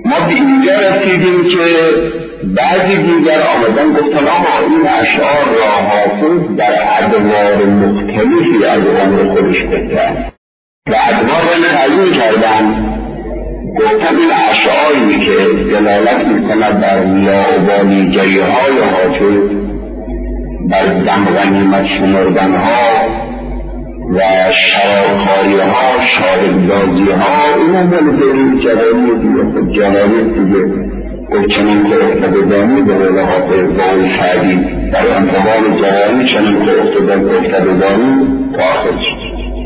ما به اینجا رسیدیم که بعضی دیگر آمدن گفتن آقا این اشعار را حافظ در ادوار مختلفی از عمر خودش بهتر و ادوار را تعیین کردن. گفتن این اشعاری که دلالت میکند بر لاابالی‌جی‌های حافظ، بر دمغنیمت شمردنها و شرارخواری‌ها، شاهدبازی‌ها، اینا مال دلیل جوانی دیگه. خود جوانی دیگه گفت چنین که افتادگانی به قول حافظ با اون سعدی در انتقال جوانی چنین که افتادگانی تا آخر شد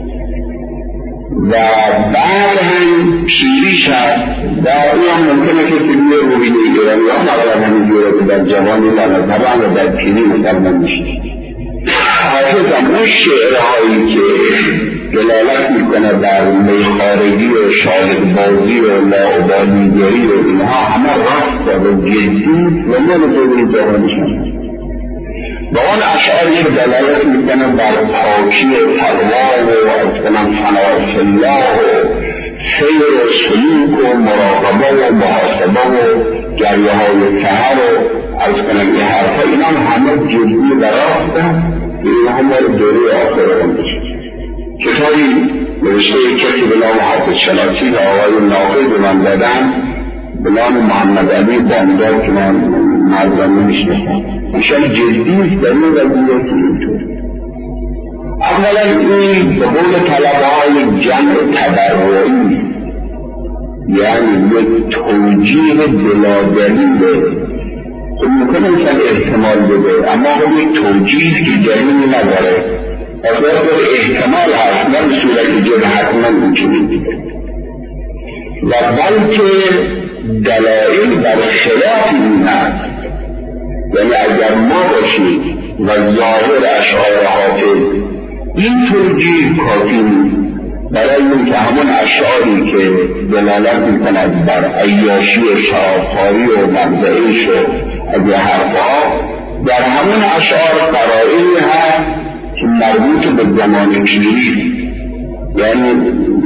و بعد هم پیری شد و او هم ممکنه که فیلمی روحیه ایرانی ها مغلب همینجوره که در جوانی در نظران و در پیری مسلمان میشه. حافظ هم اون شعرهایی که دلالت میکنه بر میخارگی و شاهدبازی و لاابالی‌گری و اینها همه راست و جدی و مال دوری جوانشان و اون اشعاری که دلالت میکنه بر پاکی و تقوا و اصلا صناعت الله و سیر و سلوک و مراقبه و محاسبه و جریه های سحر و از کنم این حرفا اینا همه جدی و راستن که این همه دوری آخر هم بشه. کتابی نوشته کسی به نام حافظ شناسی و آقای ناقد به من دادن به نام محمد علی بامداد که من مردم نمیشنستم. ایشان جدیست در این وضعیه که اینطور. اولا این به قول طلبه های جمع تبرعی یعنی یک توجیه بلادلیله خود میکنه اینکه احتمال بده اما خود یک توجیه که دلیلی نداره اگر احتمال هست نه به صورت جد حتما میتونید دیده و بلکه دلائل بر خلاف این هست. یعنی اگر ما باشید و ظاهر اشعار حافظ این توجیه کافی نیست برای اینکه همون اشعاری که دلالت میکند بر عیاشی و شرابخواری و مبدعش و از یه حرفها در همون اشعار قرائنی هست که مربوط به زمان پیری. یعنی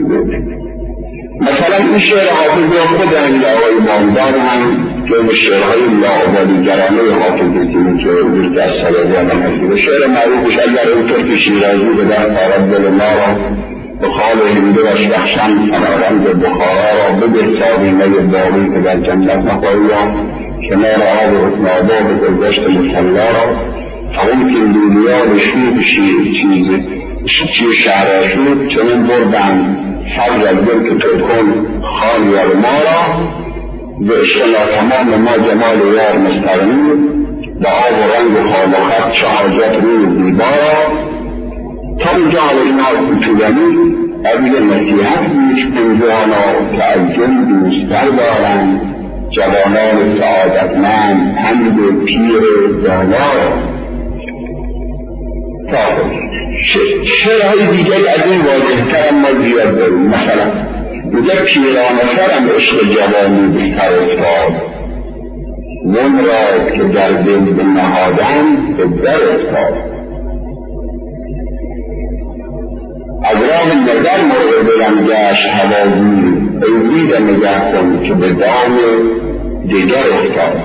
مثلا این شعر حافظ را خود همین آقای بامداد هم جمع شعرهای لاابالی‌گرانه حافظی که روز از سالازه هم هستی شعر معروفش اگر اونطور که شیرازی به در طارد دل ما را به خال هنده و شبخشن سنارند بخارا را بده سابینه باقی که در جنت نخواهی را کنار آب و حسن به گذشت مسلا را همون که دنیا به شوق چیز شهر شد چنین بردن سبز از دل که ترکن خان یار ما را به اشتنا تمام ما جمال یار مستقنی با آب و رنگ خال و خط شهاجت روی زیبارا تا اونجا حالا این آب کتولنی عبید نصیحت بیش کنجانا که از جن دوستر دارن جوانان سعادتمند پند پیر دانا. شعرهای دیگری از این واضح‌تر اما زیاد داریم. مثلا میگه پیرانه‌ترم عشق جوانی بستر افتاد من را که در دل نهادن به در افتاد از راه نظر مرغ دلم گشت هوازی ای دیدم نگه کن که به دام دیگر افتاد.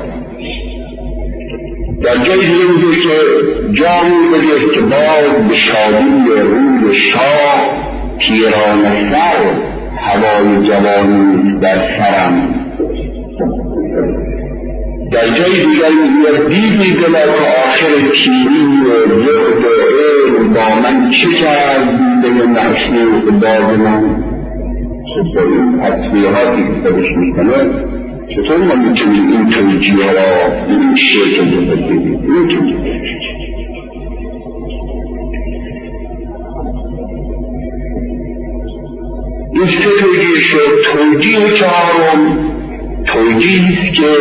در جای دیگه که جامی بده که باز به شادی روی شاه پیرانه سر هوای جوانی در سرم. در جای دیگر میگوید دیدی دلا که آخر پیری و زهد و علم با من چه کرد دیده مشنوق باز من. چطور این تصویحاتی که خودش میکنه چطور ما میتونیم این توجیه را این شکل بپذیریم؟ این سه توجیه شد. توجیه چهارم توجیهی که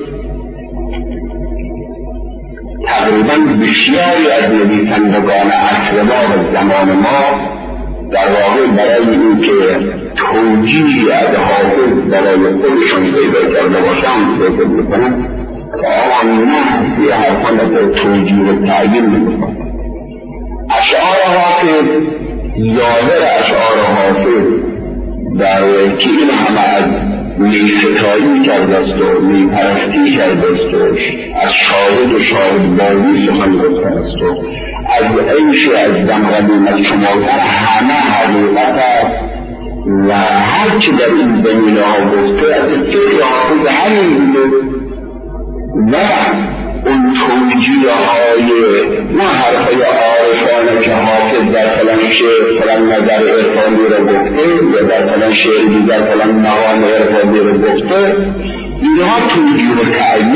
تقریبا بسیاری از نویسندگان عصر ما و زمان ما در واقع برای این که توجیهی از حافظ برای خودشان پیدا کرده باشند فکر میکنند که آن نه یه حرفان در توجیه و تعیین میکنند. اشعار حافظ ظاهر اشعار حافظ در که این همه از میستایی کرده است و میپرستی کرده است و از شاهد و شاهد بازی سخن گفته است و از عیش و از غنیمت شمردن همه حقیقت است و هرچه در این زمینه ها گفته از فکر حافظ همین بوده و اون توجیه های نه حرفای عارفانه که حافظ در فلان شعر فلان نظر عرفانی رو گفته یا در فلان شعر دیگر فلان مقام عرفانی رو گفته، اینها توجیه و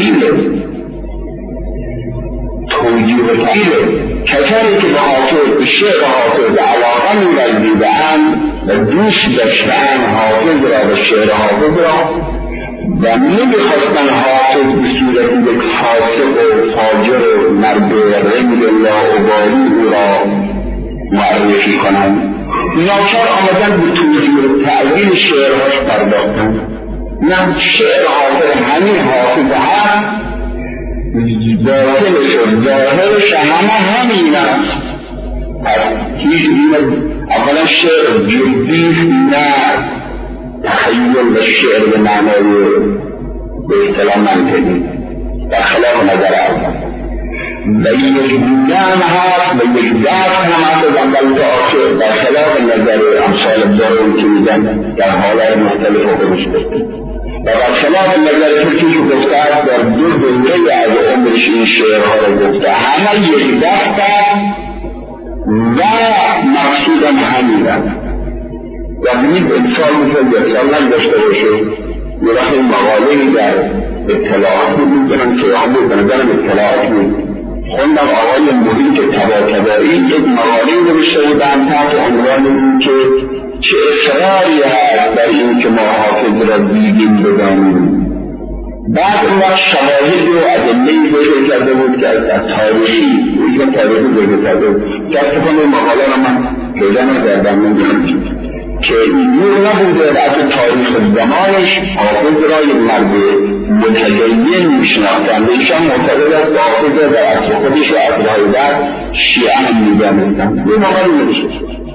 تعییله. کسانی که به حافظ به شعر حافظ علاقه می‌ورزیدند و دوست داشتند حافظ را و شعر حافظ را و نمی‌خواستند حافظ به صورت یک فاسق و فاجر و مرد رنگ لاابالی او را معرفی کنند، ناچار آمدن به توجیه و تعیین شعرهاش پرداختند. نه، شعر حافظ همین حافظ هست، باطنش و ظاهرش همه همین است. هیچ اولا شعر جدی نه تخیل و شعر به معنای به اصطلاح منطقی در خلاف نظر اول و یک دیگه هم هست و یک دست هم هست از اول تا آخر در خلاف نظر امثال دارون که میگن در حالات مختلف خودش گفته و در خلاف نظر کسی که گفته است در دو دوره از عمرش این شعرها رو گفته همه یک دست است و مقصودم همین است و بینید انسان مثل یکسال نداشته باشه. یه وقت این مقاله‌ای در اطلاعات می‌دونم که هم بود بنظرم اطلاعات بود خوندم آقای محیط طباطبایی یک مقاله‌ای نوشته بودن تحت عنوان این که چه اصراری هست در این که ما حافظ را دیدیم بدانیم. بعد اون وقت شواهد و ادله‌ای ذکر کرده بود که از تاریخی ذکر کرده بود که از این مقاله را من پیدا نکردم نمی‌دونم که اینجور نبوده و از تاریخ زمانش حافظ را یک مرد متدین میشناختند. ایشان معتقد است که حافظ را در اصل خودش و اصلهای بعد شیعه هم می‌دانستند. یه مقاله نوشته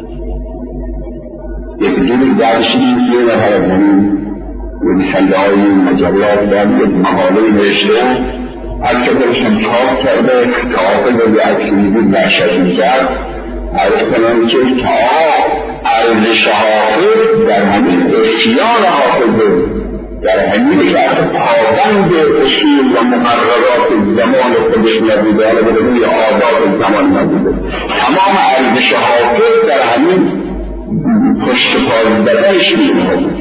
یک جوری درشی یه نفر از همین نویسنده‌های مجلات در یک مقاله نوشته هر که داشتم چاپ کرده که حافظ را به اکسیزی برشت کرد عرض کنم که ارزش حافظ در همین احتیان حافظ در همین که از پابند اصول و مقررات زمان خودش نبوده حالا به روی آداب زمان نبوده تمام ارزش حافظ در همین پشت پای زدنش می‌مونه.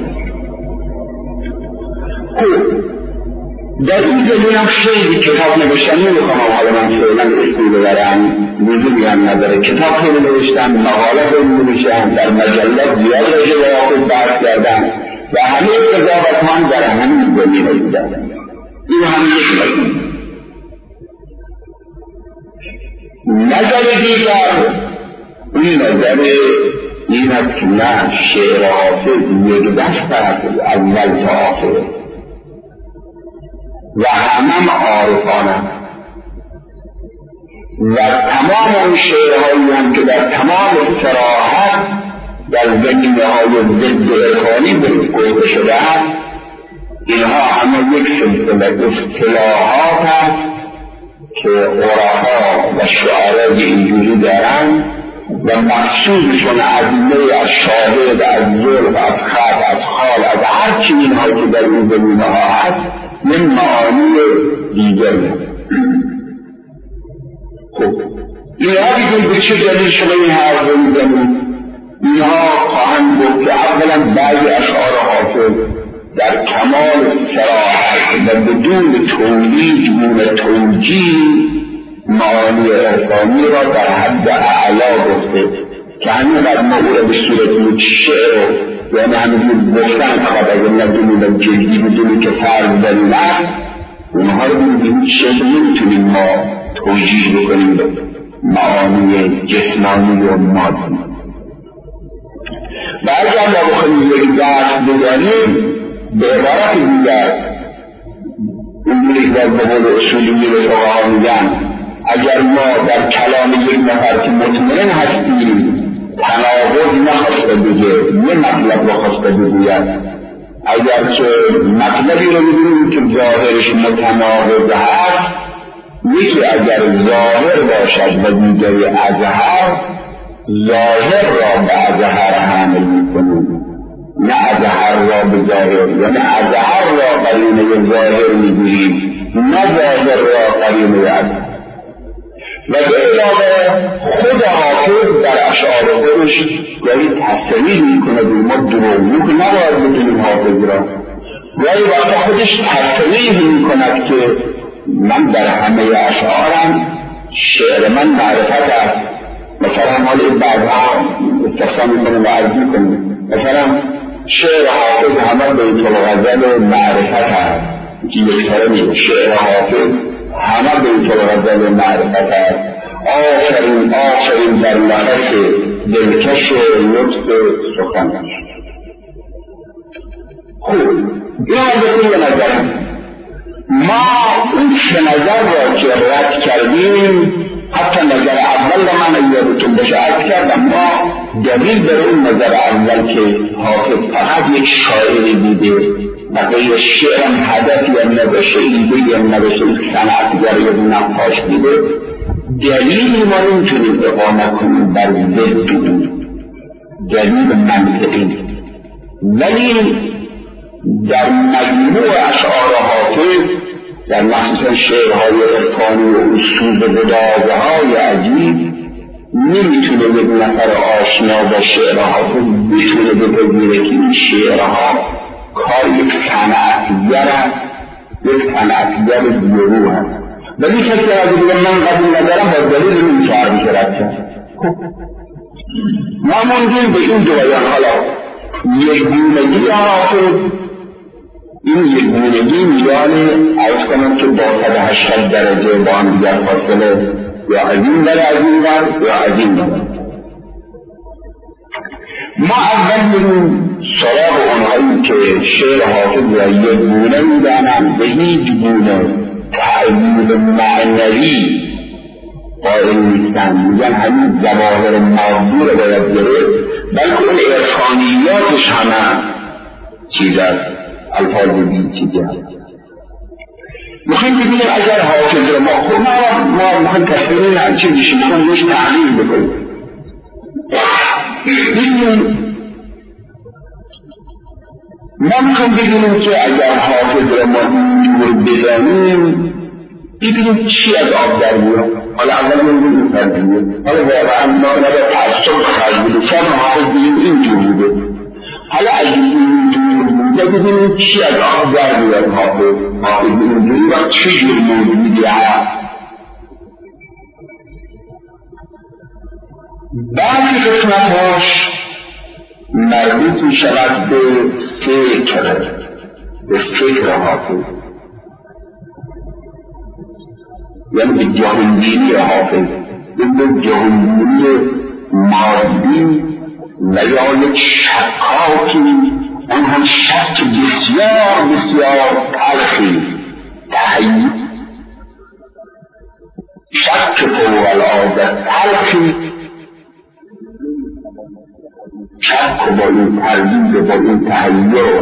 در این زمینه هم خیلی کتاب نوشتم نمی‌خوام حالا من فعلا اسمی ببرم لزومی هم نداره. کتاب خیلی نوشتم، مقاله خیلی نوشتم، در مجلات زیاد راجع به حافظ بحث کردم و همه قضاوت‌ها در همین زمینه بودن. این هم یک نظر دیگر این نظر این است که نه شعر حافظ یک دست است اول تا آخر و همه عارفانه و تمام اون شعرهایی هم که در تمام صراحت در زمینه های ضد عرفانی گفته شده است اینها همه یک سلسله اصطلاحات است که عرفا و شعرای اینجوری دارند و مقصودشون عظیمه از شاهد از ظلم از خط از خال از هر چی اینها که در این زمینه ها هست من معانی دیگر نیست. خب اینها دیگه به چه دلیل شما این حرف رو میزنید؟ اینها خواهند گفت که اولا بعضی اشعار حافظ در کمال صراحت و بدون توجیه معانی عرفانی را در حد اعلا گفته که همینقدر ما او را به صورت شعر یعنی همینجور گفتن فقط اگر ندونیم جدی بدونی که فرض دلیل است اونها رو بودیم شکل نمیتونیم ما توجیه بکنیم به معانی جسمانی و مادی. و اگر ما بخواهیم یک درس بزنیم به عبارت دیگر اونجوری که باید به قول اصولی به فقها میگن اگر ما در کلام یک نفر که مطمئن هستیم تناقض نخواسته بگه یه مطلب رو خواسته بگوید اگر که مطلبی رو ببینیم که ظاهرش متناقض هست، یکی اگر ظاهر باشد و دیگری اظهر، ظاهر را به اظهر حمل میکنیم، نه اظهر را به ظاهر، یعنی اظهر را قرینه ظاهر میگیریم، نه ظاهر را قرینه اظهر. و به علاوه خود حافظ در اشعار خودش گاهی تصریح میکنه به ما دروغگو که نباید بکنیم حافظ را، گاهی وقتا خودش تصریح میکند که من در همه اشعارم شعر من معرفت است. مثلا حال بعضها استفسار میکنه و عرض میکنه مثلا شعر حافظ همه بیت الغزل معرفت است، که یک طرف شعر حافظ همه بیت الغزل معرفت است. آفرین آفرین در نفس دلکش لطف سخنش. خوب این آزدی نظرم ما اون سه نظر را که رد کردیم، حتی نظر اول را من یادتون بشه عرض کردم، ما دلیل در اون نظر اول که حافظ فقط یک شاعری بوده و غیر شعرم هدفی هم نداشته، ایده‌ای هم نداشته، صنعتگر یا نقاش بوده، دلیلی ما نمیتونیم اقامت کنیم بر ضد اون دلیل منطقی. ولی در مجموع اشعار حافظ، در مخصوصا شعرهای عرفانی و اسلوب بداغه‌های عجیب، نمیتونه یک نفر آشنا با شعر حافظ بتونه بپذیره که این شعرها کار یک صنعتگر است، یک صنعتگر بیرو هست. ولی کسی اگه بگه من قبول ندارم با دلیل نمیشه عربی شرط کرد. ما موندیم به این دو بیان. حالا یکگونگی حافظ، این یکگونگی میان عرض کنم که با 180 درجه با هم دیگر فاصله، یا از این بر از این بر یا از این بر. ما اول بریم سراغ اونهایی که شعر حافظ را یکگونه میدانند و هیچ گونه تعیین معنوی قائل نیستند، میگن همین ظواهر مادی را باید گرفت، بلکه اون عرفانیاتش همه چیز است، الفاظ بی چیزی هست. میخوایم ببینیم اگر حافظ را ما میخوایم تصویرین هم چیزیشی میخوایم روش تحلیل بکنیم. ما میخوایم ببینیم که اگر حافظ را ما اینجور بدانیم، ببینیم چی از آب در میاد. حالا اول من ببینیم ترجیه، حالا واقعا ما نباید تعصب خرج بوده، شاید حافظ ببینیم اینجور بوده. حالا اگر اینجور بوده ببینیم چی از آب در میاد. حافظ اینجوری و چی جور موجودی هست. بعضی قسمت‌هاش مربوط می شود به فکر حافظ، یعنی به جهانبینی حافظ، به جهانبینی مادی و یا یک شکاکی، اون هم شک بسیار بسیار تلخی، تحیید شک فوق العاده تلخی، شک با این تردید با این تحیر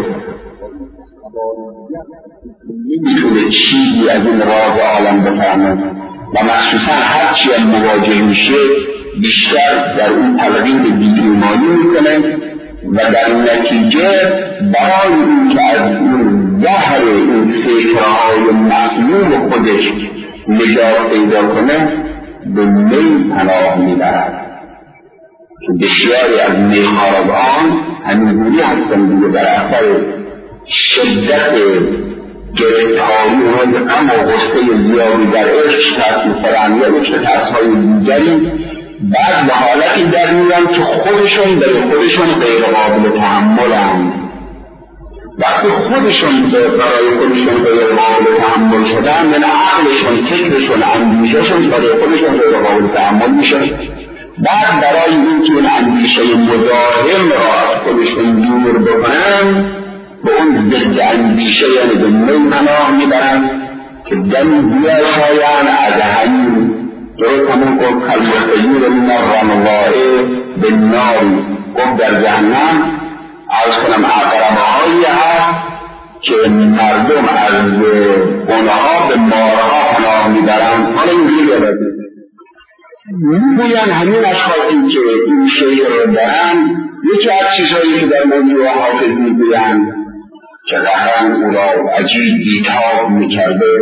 نمیتونه چیزی از این راز عالم بفهمه و مخصوصا هرچی هم مواجه میشه بیشتر در اون تلقین بی‌ایمانی میکنه و در نتیجه برای این که از این زهر این فکرهای مظلوم خودش نجات پیدا کنه به می پناه میبرد که بسیاری از میخواران همینجوری هستن دیگه، در اثر شدت گرفتاری و غم و غصه زیادی در عشق تأثیر خورند یا عشق تأثیرهای دیگری، بعد به حالتی در میان که خودشون غیر قابل تحملند. وقتی خودشون برای خودشون غیر قابل تحمل شدن، یعنی عقلشون، فکرشون، اندیششون برای خودشون غیر قابل تحمل میشه، بعد برای اینکه این اندیشه مداهم را از خودشون دور بکنن به اون ضد اندیشه یعنی به می پناه میبرن که دمی بیاشاین از همین درست همون گفت کالمستجیر من الرمضاء بالنار، گفت در جهنم عرض کنم عقربه هایی هست که مردم از اونها به مارها پناه میبرند. حالا اینجوری یادد میگویند همین اشخاصی که این شعر رو دارن، یکی از چیزهایی که در موضوع حافظ میگویند که قهرن او را عجیب بیتاب میکرده،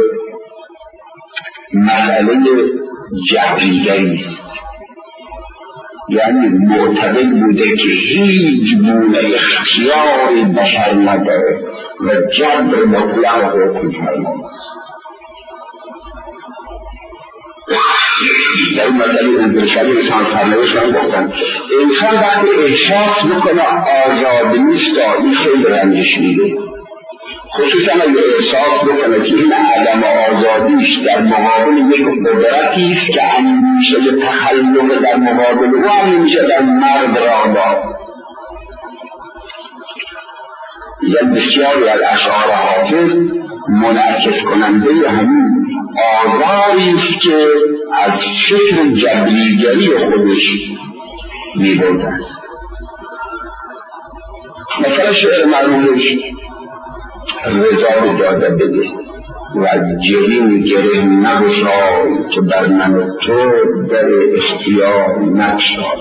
مسئله جبریگری است. یعنی معتقد بوده که هیچ گونه اختیاری بشر نداره و جبر مطلق حکم فرماست. در این مسئله انتشاری انسان سرنوشتان گفتن انسان وقتی احساس بکنه آزاد نیست، این خیلی رنجش میده، خصوصا اگه احساس بکنه که این عدم آزادیش در مقابل یک قدرتی است که همیشه تخلق در مقابل او همیشه در مرد را داد. یک بسیاری از اشعار حافظ منعکس کننده همین آزاری است که از فکر جبریگری خودش می‌برده است. مثلا شعر معروفش رضا جاده بده و جرین گره نگشای که بر من و تو در اختیار نگشای.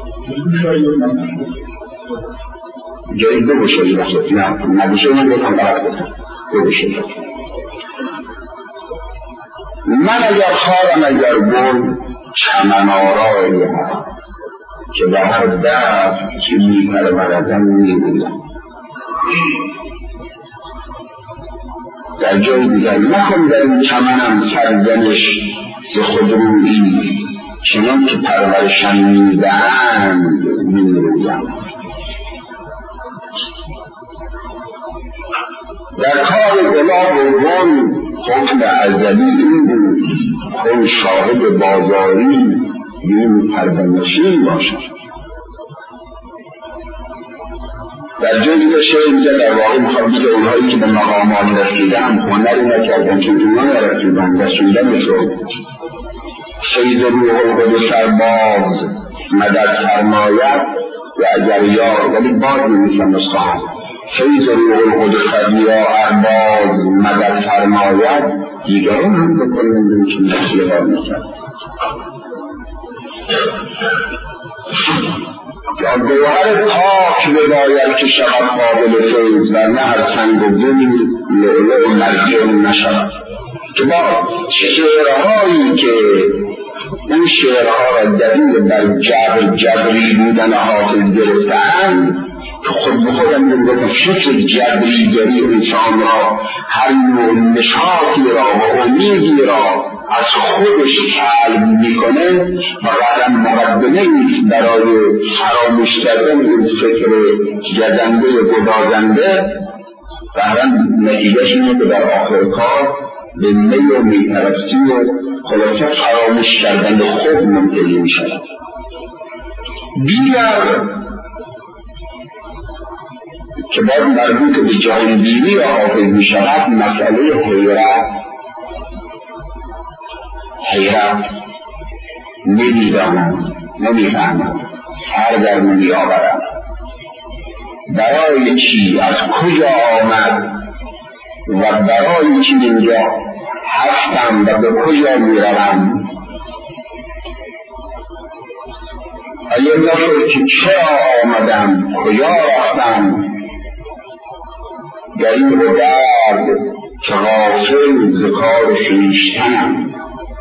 جرین بگوشایی بخشد، نه نگوشایی من گفتم غلط گفتم، بگوشایی. من اگر خارم اگر گل چمن آرایی هم که به هر دست که میپروردم میگویم. در جای دیگر نکن در این چمنم سرزنش ز خودرویی، چنان که پرورشم میدهند میرویم. در کار گلاب و گل حکم ازلی این بود خون شاهد بازاری بین پرونشین باشد. در جای دیگه شعر اینجا در واقع میخواد بگه اونهایی که به مقامات رسیدن هنری نکردن که ایمان رسیدن رسوندن شد. سید روح القدس سرباز مدد فرماید و اگر یار ولی باز نمیشن نسخه سید روح القدس سرباز مدد فرماید دیگران هم بکنند که نسیه ها میشن. یا گوهر پاک بباید که شود قابل فیض و نه هر سنگ و گلی لؤلؤ و مرجان نشود. که با شعرهایی که این شعرها را دلیل بر جبری بودن حافظ گرفتند که خود به خود میگوید فکر جبریگری انسان را هر نوع نشاطی را و امیدی را از خودش سلب میکنه و قدم مقدمه ایست برای فراموش کردن این فکر گزنده گدازنده و نتیجهش اینه که در آخر کار به می و میپرستی و خلاصه فراموش کردن خود منتهی میشود. دیگر که باید مربوط به جهانبینی حافظ میشود مسئله حیرت نمیدانم نمیفهمم سر در نمیآورم برای چی از کجا آمد و برای چی اینجا هستم و به کجا میروم. آیا نشد که چرا آمدم کجا رفتم در این درد که غافل ز کار خویشتنم.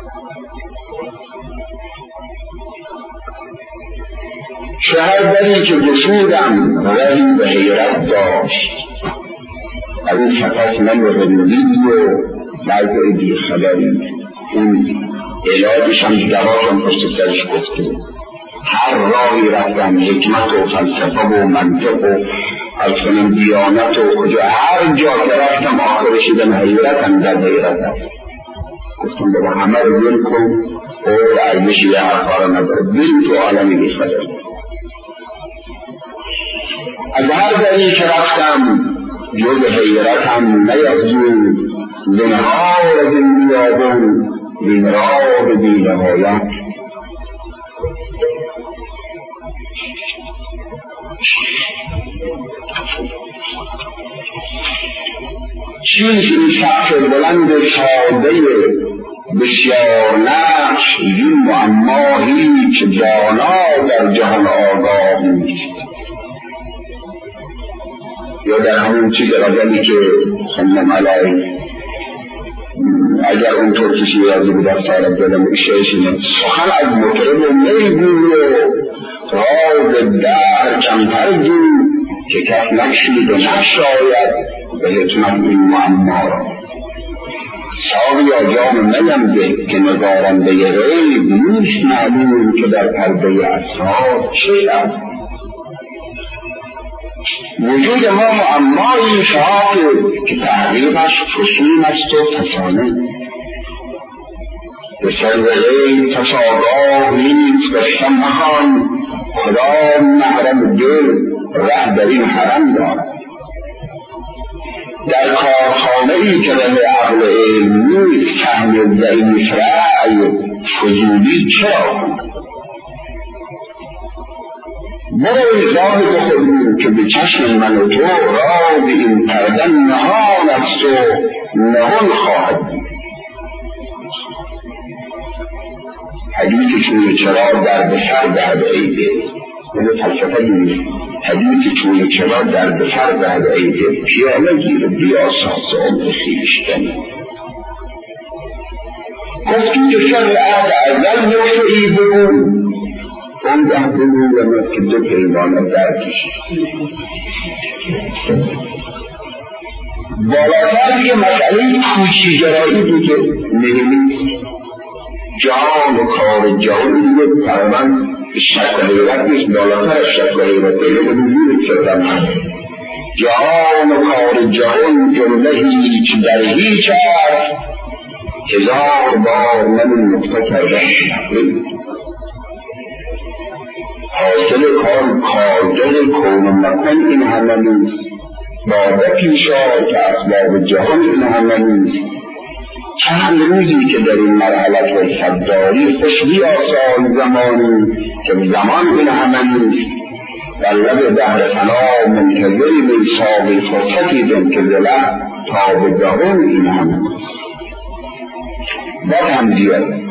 شهر دری که گشودم رهی به حیرت داشت از این سپس من رندی و بعضی بی خبری. اون علاجش هم دواشم پشت سرش گفته هر راهی رفتم حکمت و فلسفه و منطق و از کنم دیانت و کجا هر جا که رفتم آخرش دیدم حیرتم در حیرتم. گفتم بابا همه رو ول کن او ارزشی یه حرفا رو نداره بین تو عالمی بی خبری. از هر دری که رفتم جز حیرتم نیفزود زنهار دین بیابون دین را به بی نهایت. چیزی سقف بلند ساده بسیار نقش این معما هیچ دانا در جهان آگاه نیست. یا در همون چیز غزلی که خانم علی اگر اونطور کسی یادی بود افتار دلم اشتهشینه سخن از مطرب میگوی و راز در کمتر جو که کس نشید و نشاید به حکمت این معما را. ساقیا جام میم ده که نگارنده غیب نیست معلوم که در پرده اسرار چه است. وجود ما معمایی شاقه که تحقیقش فصول است و فسانه. به سر غیب تصاگاه نیست گشتم مخان خدا محرم دل ره در این حرم دارد. در کارخانه ای که به عقل علم نیست فهم ضعیف رأی فضولی چرا کند. برای زاهد خودمون که به چشم من و تو راز این پردن نهان است و نهان خواهد بود. حدیث چون چرا در بسر دهد ایده من فلسفه دونی حدیث چون چرا در بسر دهد ایده پیانه گیر بیاساس عمر خویشتن. گفتی که شر عهد ازل نوشعی بگون اون ده بگویم که دو پیمانه درکش. بالاتر دیگه مسئله کوچیگرایی دیگه نمی‌نیست. جان و کار جان دیگه تقریبا شک و حیرت نیست. بالاتر از شک و حیرت دیگه بگویم ستم هست. جان و کار جان جمله هیچ در هیچ است. هزار بار من این نقطه کردم حاصل کارگر کون و مکن این همه نیست. باده پیشا که اسباب جهان این همه نیست. چند روزی که در این مرحلت فرصتداری خوش بیاسای زمانی که زمان این همه نیست. در لب دهر فنا منتظری میساقی فرصتی دن که دله تا به جهان این همه نیست. باید هم زیاده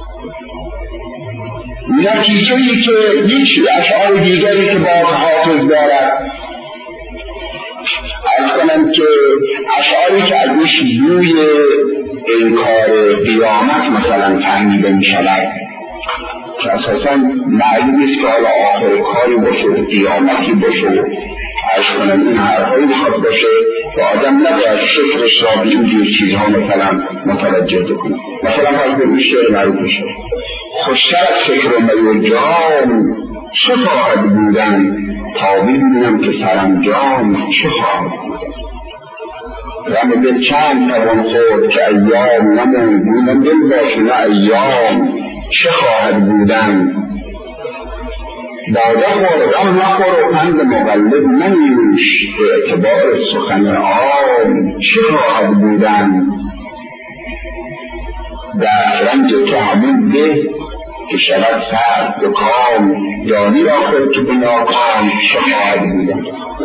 نتیجه‌ای که هیچ اشعار دیگری که باز حافظ دارد عرض کنم که اشعاری که ازش بوی انکار قیامت مثلا فهمیده می شود که اساسا معلوم است که حالا آخر کاری باشه قیامتی باشه عرض کنم این حرفایی بخواد باشه و آدم نباید فکرش را به اینجور چیزها مثلا متوجه بکنه. مثلا باید به این شعر معروف بشه خوشتر از فکر و می و جام چه خواهد بودن تا ببینم که سرانجام چه خواهد بودن. غم دل چند توان خورد که ایام نموند بودن دل باشه نه ایام چه خواهد بودن. باده خور غم نخور و پند مقلب ننوش به اعتبار سخن عام چه خواهد بودن. در رنج تو همون ده که شود سرد و کام دانی را خود که به ناکام چه خواهد بودن.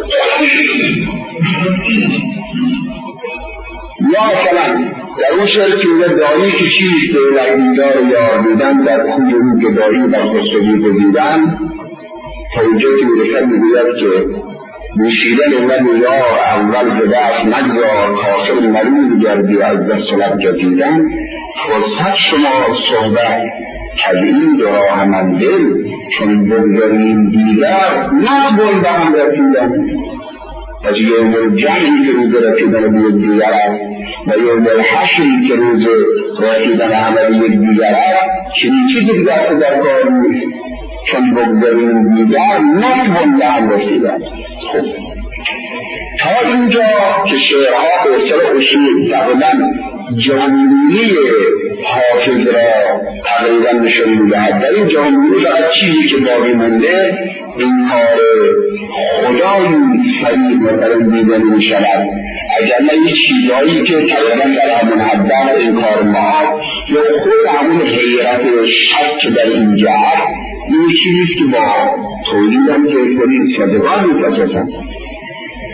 یا مثلا در اون شعر که دانی که چیست به لگیدار یار بودن در کوی رو گدایی و خستگی گزیدن توجهی میرسد میگوید که بوسیدن من یار اول ز دست نگذار کاخر ملول گردی از دست و لب جدیدن. فرصت شما صحبت تبعید و راه من دل چون بگذاریم دیگر نبول به هم رسیدن. از یوم الجهلی که روز رسیدن به یک دیگر است و یوم الحشری که روز رسیدن همه به یک دیگر است چنین چیزی دیگر در کار نیست چون بگذاریم دیگر نبول به هم رسیدن. خب تا اینجا که شعرها به اصطلاح اصول تقریبا جهانبینی حافظ را تقریبا نشان می‌دهد. در این جهانبینی فقط چیزی که باقی مانده این کار خدایی صریح مثلا دیده می‌شود. اگر نه این چیزهایی که تقریبا در همون حد این کار ما یا خود همون حیرت شک در اینجا این چیزیست که با تولیدم که کنید صدقان می‌تاساسن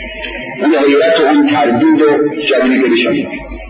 اون حیرت و اون تردید و جبری که بشن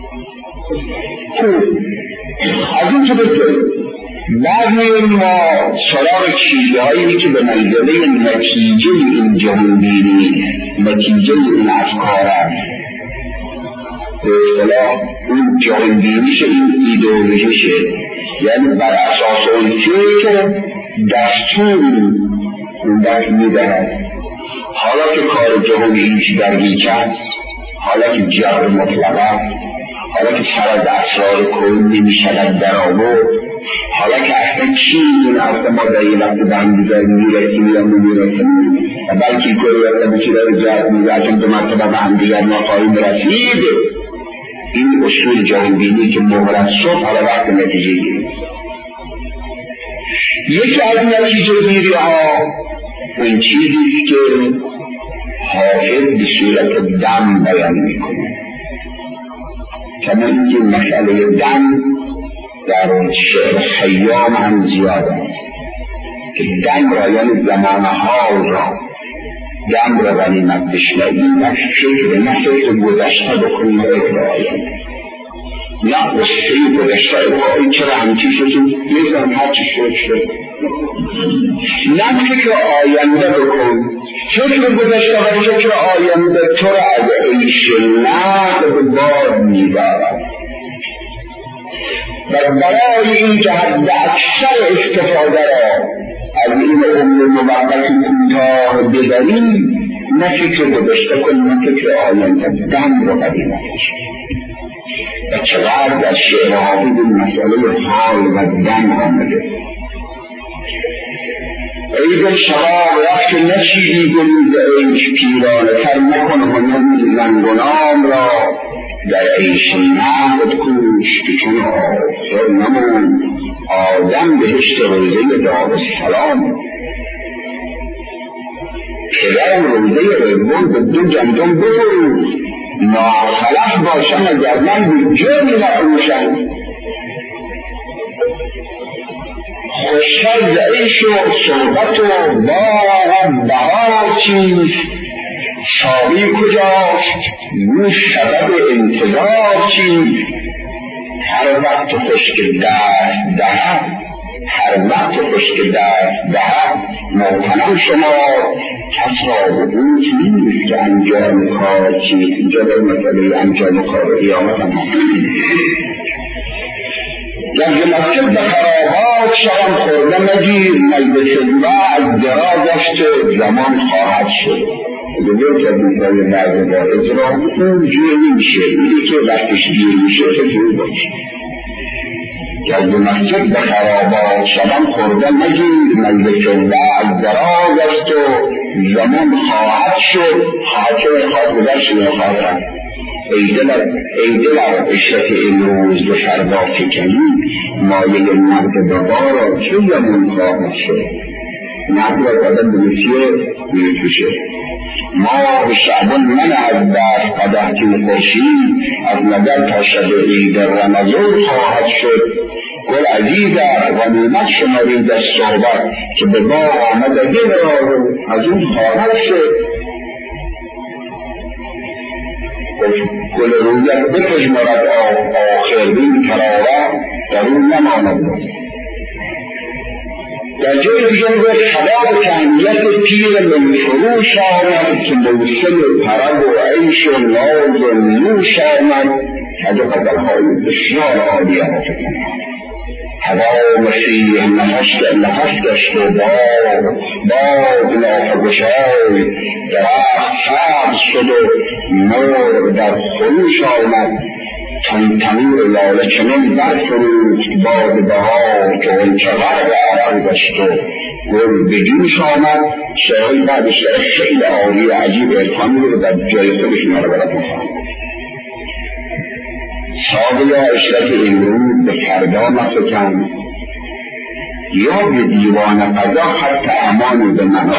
خوب از این که بکنیم بعضی ما سراغ چیزهایی که به منزله نتیجه این جهانگیری نتیجه این افکار است به اصطلاح اون جهانگیریش این ایدئولوژیشه یعنی بر اساس اون فکر دستور اون دست میدهد حالا که کار جهانی هیچ درگیچ است حالا که جبر مطلقه حالا که سر از اسرار کل نمیشود در آورد حالا که اصلا چیزی نفت ما در یه وقت به هم دیگر میرسیم یا نمیرسیم و بلکه گروه و بچه داره جهت میرسیم دو مرتبه به هم دیگر ما خواهیم رسید این اصول جهانبینی که مهرت صبح حالا وقت نتیجه گیریم یکی از نتیجه گیری ها اون چیزی که حافظ به صورت دم بیان میکنه کما اینکه مسئله دم در شعر خیام هم زیاد است که دم را یعنی زمان حال را دم را غنیمت بشنوی نه فکر گذشته بکنی نه فکر آینده نه قصه گذشته ای چرا همچی شد میزن هرچی شد نه فکر آینده بکن فکر گذشته و فکر آینده تو را از عیش نقد باد می‌دارد و برای این که حد اکثر استفاده را از این عمر موقت کوتاه ببریم نه فکر گذشته کن نه فکر آینده دم رو قدیمتش و چقدر در شعر حافظ این مسئله حال و دم آمده ای دل شراب رفت نشیدی گریز عیش پیرانه تر نکن هنر زنگنام را در عیش نقد کوش که چون آخر نمون آدم بهشت روزه دارالسلام پدرم روزه ربون به دو گندم بفروز ناخلف باشم اگر من به جرمی نفروشم خوشتر عیش و صحبت و باغ بهار چیست ساقی کجاست نوش سبب انتظار چیست هر وقت خشک دست دهد هر وقت خشک دست دهد محترم شما کس را به بود نیست که انجام کار چیست اینجا در مسئله انجام کار قیامت هم گرد مسجد به خرابات شوم خورده مگیر مجلس الله از درازش زمان خواهد شد بگه که بیتای بعض باعث را اون جوری میشه اینی که وقتش دیر میشه خیلی باشه گرد مسجد به خرابات شوم خورده مگیر مجلس الله از درازش زمان خواهد شد حاکم خواهد گذشت خواهد ای دلم عشرت امروز به فردا فکنی مایه نقد بابا را چه زمان خواهد شد نقد را قدم بنسیه میتوشه ماه شعبان من از دست قدر که خورشید از نظر تا شب عید رمضان خواهد شد گل عزیز غنیمت شمارید از صحبت که به ما آمده دل را از اون خواهد شد گل رویت بپژمرد آخر بین تراوه در اون نماند در جای دیگر به خباب تهنیت پیر منفروش آمد که موسم طرب و عیش و ناز و نوش آمد از قدرهای بسیار عالی آفکنه هوا مسیح نفس گشت و باد نافگشای درخت سبز شد و نور در خروش آمد تنور لاله چنان برفروخت باد بهار که غنچه غرق عرق گشت و گل به جوش آمد شعرهای بعدش خیلی عالی و عجیب عرفانی رو در جای خودش اینا رو برات می‌خوام ساقیا عشرت امروز به فردا مفکن یا به دیوان قضا حتی امان به من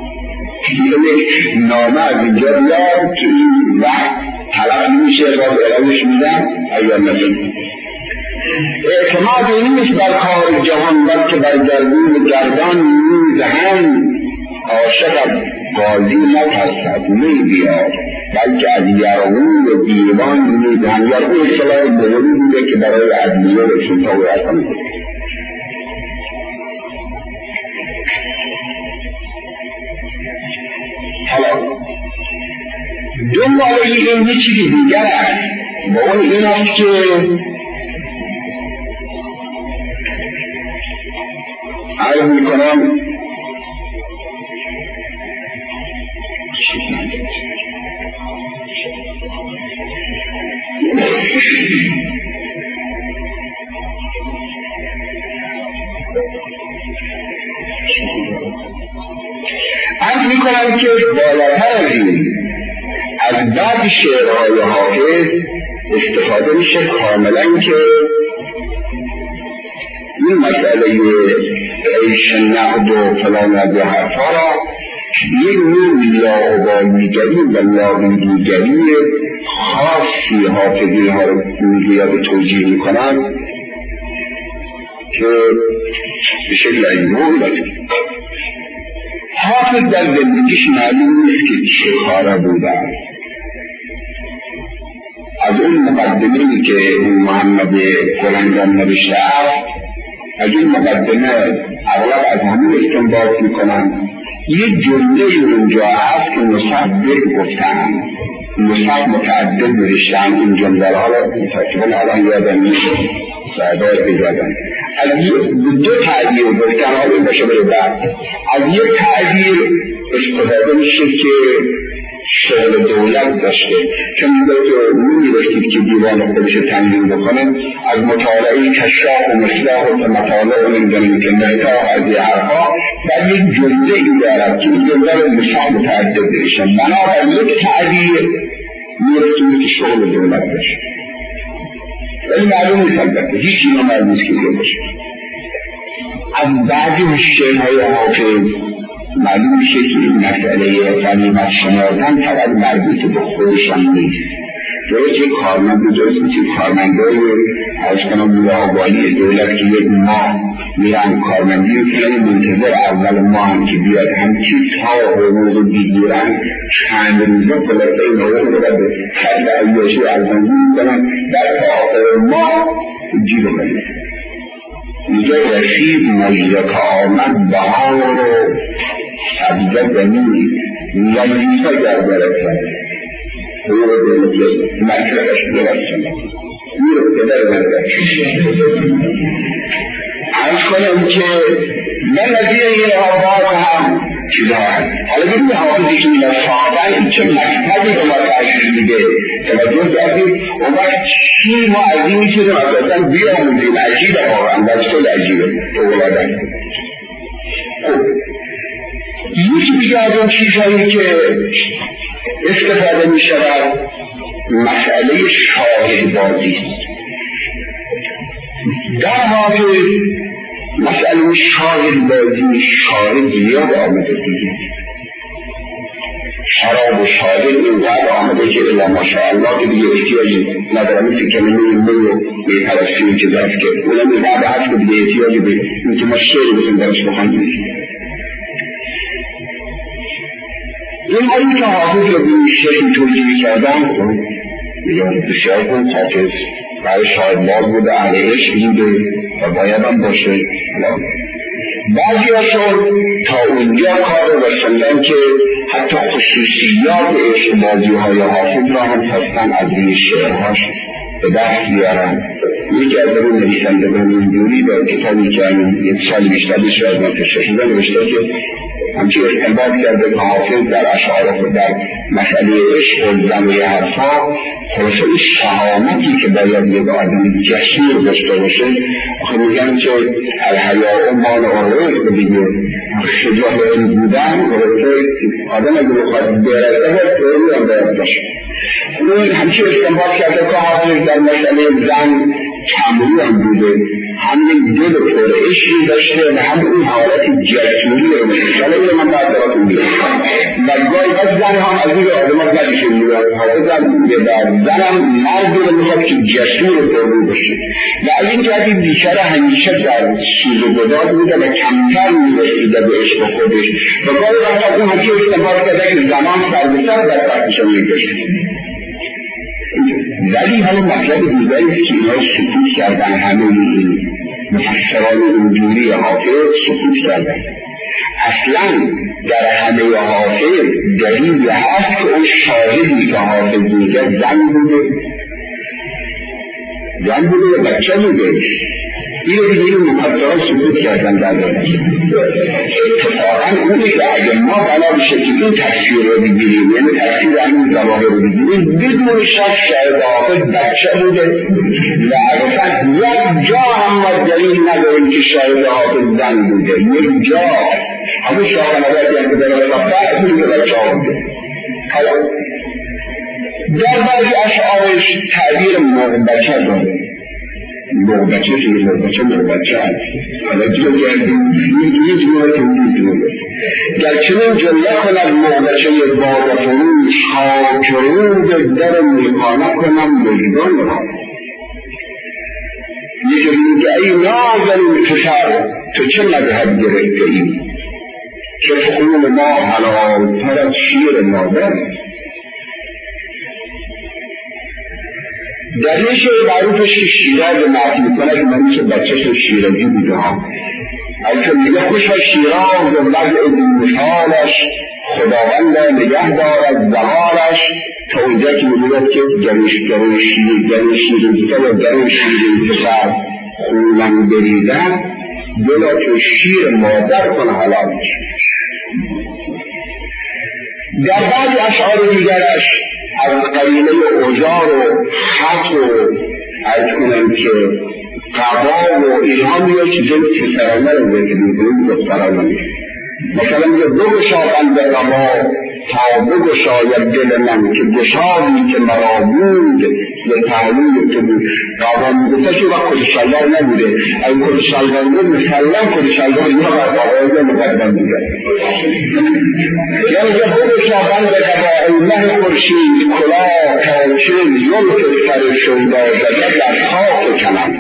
یعنی نامه از اینجا بیاد که این وقت طلب میشه را ارائهش میدن اگر نشد اعتماد این نیست بر کار جهان بلکه بر گردون گردان میزهن عاشق از قاضی نترسد می بیاد بلکه از یرمون و دیوان میدن. یرمون اصطلاح مولی بوده که برای عدلیه و سلطه و ارکان بود. حالا دنباله این یه چیزی دیگر است و اون این است که عرض میکنم عرض میکنم که بالاتر از این از بعض شعرهای حافظ استفاده میشه کاملا که این مسئله عیش نقد و فلان از حرفا را یک نوع لاابالیگری و لاابالیگری خاصی حافظی ها رو میگوید توجیه میکنن که به شکل عجیبی حافظ در زندگیش معلوم نیست که چه کاره بودن. از اون مقدمه‌ای که محمد قلندر نوشته است، از این مقدمه اغلب از همین استنباط میکنن. یک جمله اونجا هست که نصف گفتن، نصف متعدد نوشتن. این جمله ها را تقریبا الان یادم نیست، سعدای بزدن. از دو تعبیر گفتن ها این باشه بره بعد. از یک تعبیر استفاده میشه که شغل دولت داشته، چون می‌داشتید که دیوان خودش تنظیم بکنه. از مطالعه کشاف و مصلاح و مطالعه نمیدونیم که نهتا از یه حرفا در یک جمله ای دارد که این جمله رو مثال متعدد داشتن. بنابراین یک تعبیر می‌رسید که شغل دولت داشته، ولی معلوم نیست البته، هیچ اینا معلوم نیست که دیگه باشه. از بعضی شعرهای حافظ معلوم میشه که این مسئله غنیمت شمردن فقط مربوط به خودشان نیست. درسته کارمند درست میشه کارمندای از کنم لاابالی دولت که یک ماه میرن کارمندی رو که منتظر اول ماه هم که بیاد همچی تا حقوق بگیرن چند روزه خلاصه این حقوق رو به خرد عیاشی ارزانی میکنن در تا آخر ماه جیب کنید. میگه رسید مجده که آمد بهار رو سبزه بنید ولیفه گردره کنید او رو دلت مجرقش درستند او رو پدر بردش. عرض کنم که من نظیر این آباد هم چیزا هست. حالا ببینی حافظی که میلا ساختن چه مکتبی رو ما تحصیل میده توجه کردید. اون وقت چی ما از این چیزی مثلا بیاموزیم عجیبه واقعا بسکل عجیبه تو ولادن. خب یکی دیگه از اون چیزهایی که استفاده می شود مسئله شاهد بازی است. در واقع مسئله شاهد بازی شاهد زیاد آمده دیگه. شراب و شاهد اینقدر آمده که الا ماشاءالله که دیگه احتیاجی ندارم. مثل کلمه می و بی‌پرستی چیز هست که اونم این بعد هست که دیگه احتیاجی به این که ما شعری بزن درش بخواهیم نیست. این هایی که حافظ رو به این شکل توجیه کردن دیگه بسیار کن حافظ برای شاهد باز بوده، اهل عشق بوده و باید هم باشه. بعضی هاشون تا اونجا کار رو رسندن که حتی خصوصیات عشق بازی های حافظ را هم خواستن از این شعرهاش به دست بیارن. یکی از اون نویسندگان اینجوری در کتابی که یک سال بیشتر بیشتر از منتشر شده نوشته که همچه استنباط کرده که حافظ در اشعار خود در مسئله عشق و زمه حرفا خلاصه این شهامتی که باید یک آدم جسور داشته باشه. آخه میگن که الحیاء مان عروق رو دیگه شجاعت بودن آدم اگه بخواد برسه باید طوری هم باید باشه. این همچه استنباط کرده که حافظ در مسئله زن کمرو هم بوده، هم یک دل پر عشقی داشته و هم اون حالت جسوری رو مثلا اینو من بعد براتون میگم. و گاهی از زن هم از این آدم ها زنشه میگن حافظ هم میگه و زن هم مرد رو میخواد که جسور و پررو باشه و از این جهتی بیچاره همیشه در سوز و گداز بوده و کمتر میرسیده به عشق خودش و گاهی وقتا اون همچه استفاده کرده که زمان سر به سر در تحتشان میگشته. ولی همه مطلب دیگری است که اینا سکوت کردن، همه این مفسران اینجوری حافظ سکوت کردن. اصلا در همه حافظ دلیلی هست که اون شاهدی که حافظ میگه زن بوده و بچه بوده. این مفسران سکوت کردن در دارش. اتفاقا اونی که اگر ما بنا بشه که این تفسیر رو بگیریم، یعنی تفسیر همین زبان رو بگیریم، بدون شک شاید حافظ بچه بوده و اصلا یک جا هم ما دلیل نداریم که شاید حافظ زن بوده. یک جا همون شاهنوردی هم که در رفته از این بچه ها بوده. حالا در بعضی اشعارش تعبیر بچه داره. بچه هست حالا جو گردیم یه جمعه تنبید در چنین جمعه کنم بچه باد فروش خاکرود در میخانه کنم مجدان را یه جمعه که ای نازنین پسر تو چه مذهب گرفته ای که خون ما حلال تر از شیر مادر. در یه شعر معروفش شیراز معرفی میکنه که من میشه بچهش شیرازی بوده ها که میگه خوش شیراز و وضع بیمثالش خداوند نگه دارد زمانش تا اونجا که میگوید که گرون شیرازیتا یا گرون شیرازیتا خونم بریدن دلا تو شیر مادر کنه حلال میشه. در بعضی اشعار دیگرش از قبیله اوزار و حق و از کنم که قبا و اینها میگه چیزایی پسرانه رو ذکر میکنه دخترانه میگه. مثلا میگه بگشا قلب قبا تا بگشاید دل من که گشایی که مرا بود به تعلیم تو بود. قبا میگه که وقت کل شلوار نبوده اگه کل شلوار بود مسلم کل شلوار اینها بر قبایز مقدم میگه. یعنی که بگشا قلب قبا ای مه خورشید کلاه تا چه زلف سر شودا زده در خاک کنم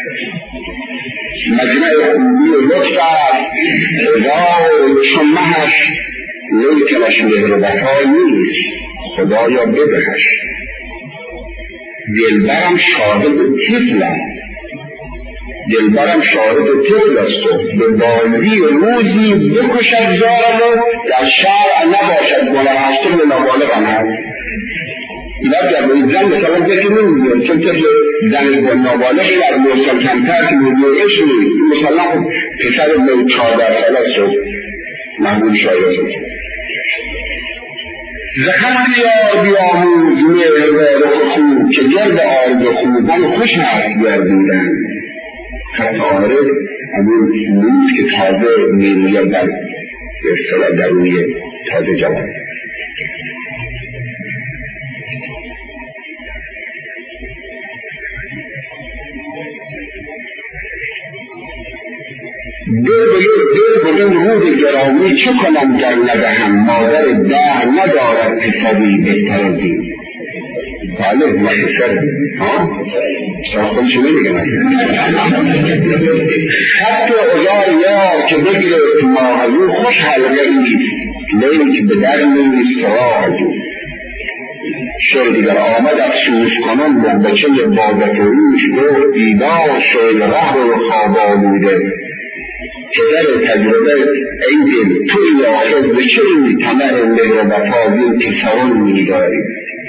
مجمع خوبی و لطف است خدا چون مهش لیکنش مهر وفا نیست خدایا بدهش. دلبرم شاهد طفل است و به بازی روزی بکشد زارم در شرع نباشد گناهشتر به نابالغ هست. اینا جبایی زن مثلا ذکر نمیدیم چون طفل زن به نابالغی در موسم کمتر که میدیوش نیست مثلا پسر به 14 ساله شد محمود شاید شد زخم یاد بیاموز مهر و خوب که گرد آرد خوبان خوش هست گردیدن خطاره همون نیست که تازه میموید در اصطلاح درونی تازه جوان. دل بدون رود گرامی چه کنم در ندهم مادر در ندارد پسری بهتر از این. بله مخصر خودشو نمیگم خط ازار یار که بگیرست ماهزو خوش حلقه ایست لیک به در نیست راهزو. شعر دیگر آمد افسوس کنم بچه بادت و روش گفت دیدار شعر ره و خواب آلوده پدر تجربه ای دل توی آخر به چه این تمر مهر و وفایی پسران می‌داری.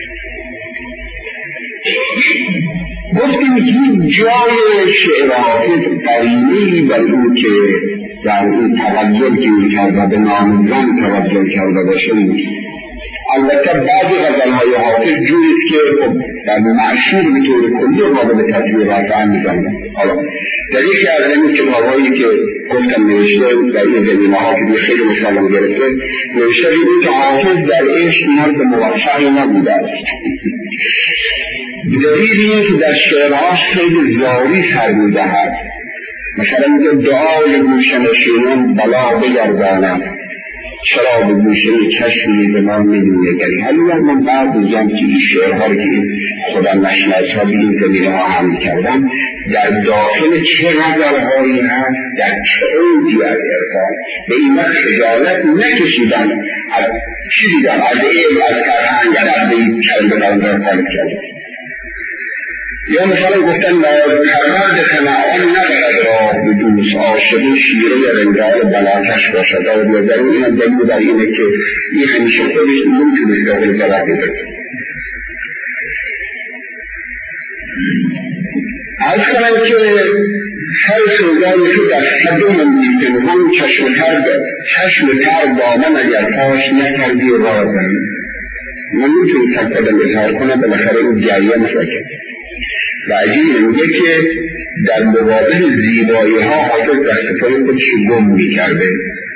گفتیم هیچ جای شعر حافظ قرینه‌ای بر این که در این توجه گیر کرده به نام زن توجه کرده باشه نیست. البته بعضی غزل‌های حافظ جوریست که در معشور به طور کلی قابل تطبیق رفع می‌زنند. حالا در یکی از این کتاب‌هایی که گفتم نوشته در این زمینه‌ها که خیلی مسلم گرفته نوشته این که حافظ در عشق مرد موفقی نبوده است. بدلیل اینکه در شعرهاش خیلی زاری سر میدهد، مثلا اینکه دعای گوشنشینان بلا بگرداند، چرا به گوشه چشمی به ما نمی‌نگری. حالا من بعد میگم که این شعرها رو که خودم نشناس‌ها به این زمینه ها هم کردم در داخل چه نظرهایی هست، در چه اوجی از عرفان به این وقت خجالت نکشیدم از چی دیدم، از علم، از فرهنگ، از این کلمه را خالق کردم. یا مثلا گفتن پرورد کنعان ندارد راه به دوست، عاشق شیره رنگار بلاکش باشد. و در این هم دلیل بر اینه که این همیشه خودش نمیتونست داخل جواب بده. از کنم که هر سوزانی که در صدوم میکنم چشم تر دامن اگر پاش نکردی رازم، من میتونستم خودم اظهار کنم بالاخره این جریه مساکت. و عجیب میگه که در مقابل زیبایی ها حافظ دست پای خودش گم میکرده.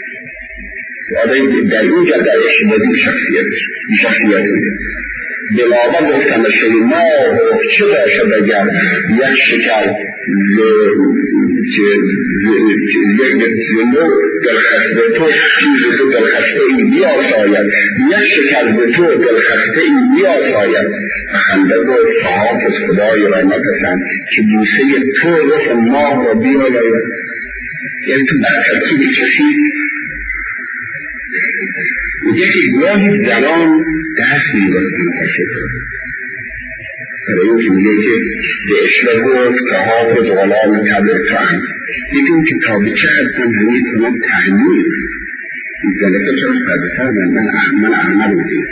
در اینجا در اشتباهی شخصیت میده. بلاوه گفتم شما چه باشد اگر یک شکر زنو دلخسته تو چیز تو دلخسته ای بیاساید، یک شکر به تو دلخسته ای بیاساید. خنده گفت حافظ خدای را مپسند که بوسه تو رخ ماه را بیالاید. یعنی تو برکتی به کسی میگه که گاهی زنان دست می‌بازن حافظ. برای این که میگه که به اشله گفت که حافظ غلام تبر توام، میگه که تا به چه حد من همین کنم تحمیل میگه که چرا سردسر من احمد میگه.